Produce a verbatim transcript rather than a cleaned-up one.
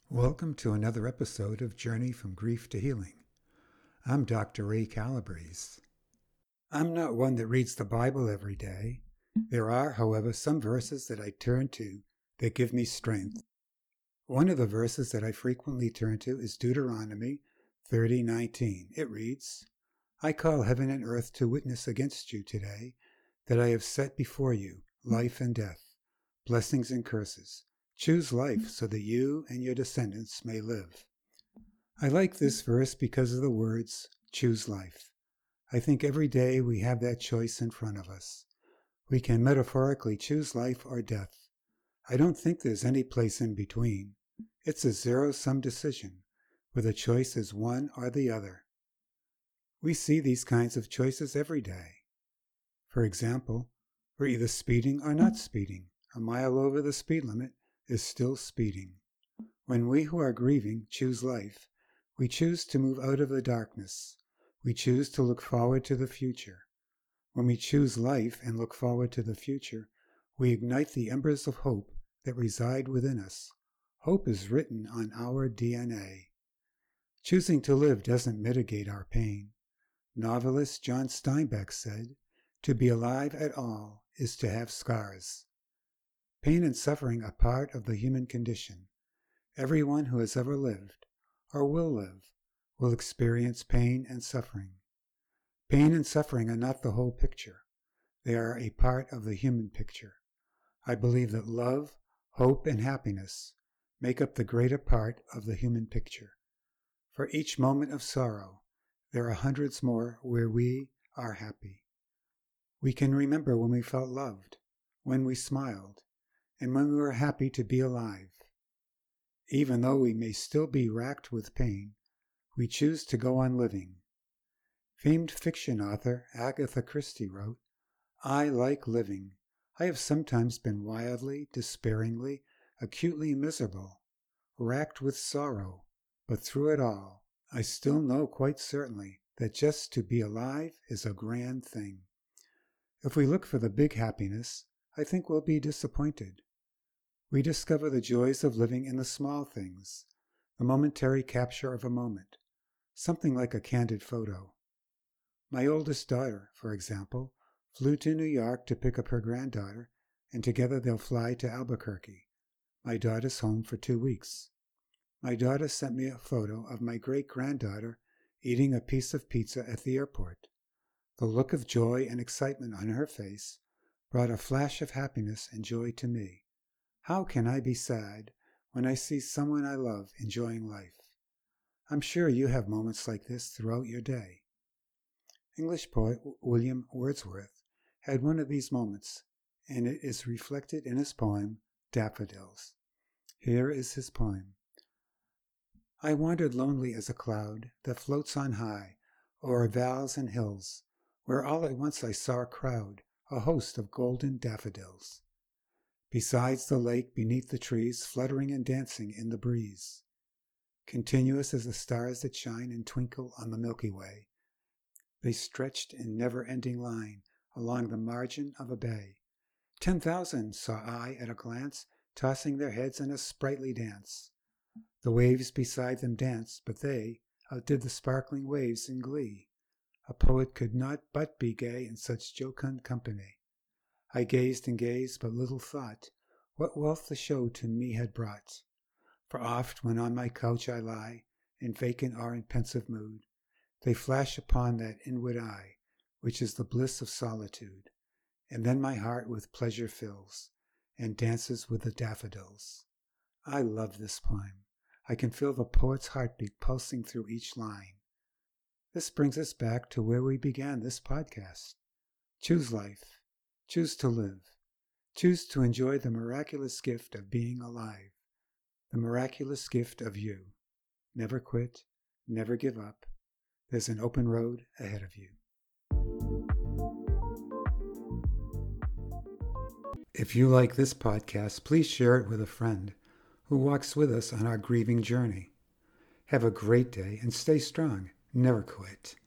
Welcome to another episode of Journey from Grief to Healing. I'm Doctor Ray Calabrese. I'm not one that reads the Bible every day. There are, however, some verses that I turn to that give me strength. One of the verses that I frequently turn to is Deuteronomy thirty nineteen. It reads, I call heaven and earth to witness against you today that I have set before you life and death, blessings and curses. Choose life so that you and your descendants may live. I like this verse because of the words, choose life. I think every day we have that choice in front of us. We can metaphorically choose life or death. I don't think there's any place in between. It's a zero-sum decision, where the choice is one or the other. We see these kinds of choices every day. For example, we're either speeding or not speeding. A mile over the speed limit is still speeding. When we who are grieving choose life, we choose to move out of the darkness. We choose to look forward to the future. When we choose life and look forward to the future, we ignite the embers of hope that reside within us. Hope is written on our D N A. Choosing to live doesn't mitigate our pain. Novelist John Steinbeck said, to be alive at all is to have scars. Pain and suffering are part of the human condition. Everyone who has ever lived, or will live, will experience pain and suffering. Pain and suffering are not the whole picture. They are a part of the human picture. I believe that love, hope, and happiness make up the greater part of the human picture. For each moment of sorrow, there are hundreds more where we are happy. We can remember when we felt loved, when we smiled, and when we were happy to be alive. Even though we may still be racked with pain, we choose to go on living. Famed fiction author Agatha Christie wrote, I like living. I have sometimes been wildly, despairingly, acutely miserable, racked with sorrow, but through it all, I still know quite certainly that just to be alive is a grand thing. If we look for the big happiness, I think we'll be disappointed. We discover the joys of living in the small things, the momentary capture of a moment, something like a candid photo. My oldest daughter, for example, flew to New York to pick up her granddaughter, and together they'll fly to Albuquerque. My daughter's home for two weeks. My daughter sent me a photo of my great-granddaughter eating a piece of pizza at the airport. The look of joy and excitement on her face brought a flash of happiness and joy to me. How can I be sad when I see someone I love enjoying life? I'm sure you have moments like this throughout your day. English poet William Wordsworth had one of these moments, and it is reflected in his poem, Daffodils. Here is his poem. I wandered lonely as a cloud that floats on high o'er vales and hills, where all at once I saw a crowd, a host of golden daffodils. Besides the lake, beneath the trees, fluttering and dancing in the breeze. Continuous as the stars that shine and twinkle on the Milky Way, they stretched in never-ending line along the margin of a bay. Ten thousand saw I at a glance, tossing their heads in a sprightly dance. The waves beside them danced, but they outdid the sparkling waves in glee. A poet could not but be gay in such jocund company. I gazed and gazed, but little thought what wealth the show to me had brought. For oft, when on my couch I lie, in vacant or in pensive mood, they flash upon that inward eye, which is the bliss of solitude, and then my heart with pleasure fills, and dances with the daffodils. I love this poem. I can feel the poet's heartbeat pulsing through each line. This brings us back to where we began this podcast. Choose life. Choose to live. Choose to enjoy the miraculous gift of being alive. The miraculous gift of you. Never quit. Never give up. There's an open road ahead of you. If you like this podcast, please share it with a friend who walks with us on our grieving journey. Have a great day and stay strong. Never quit.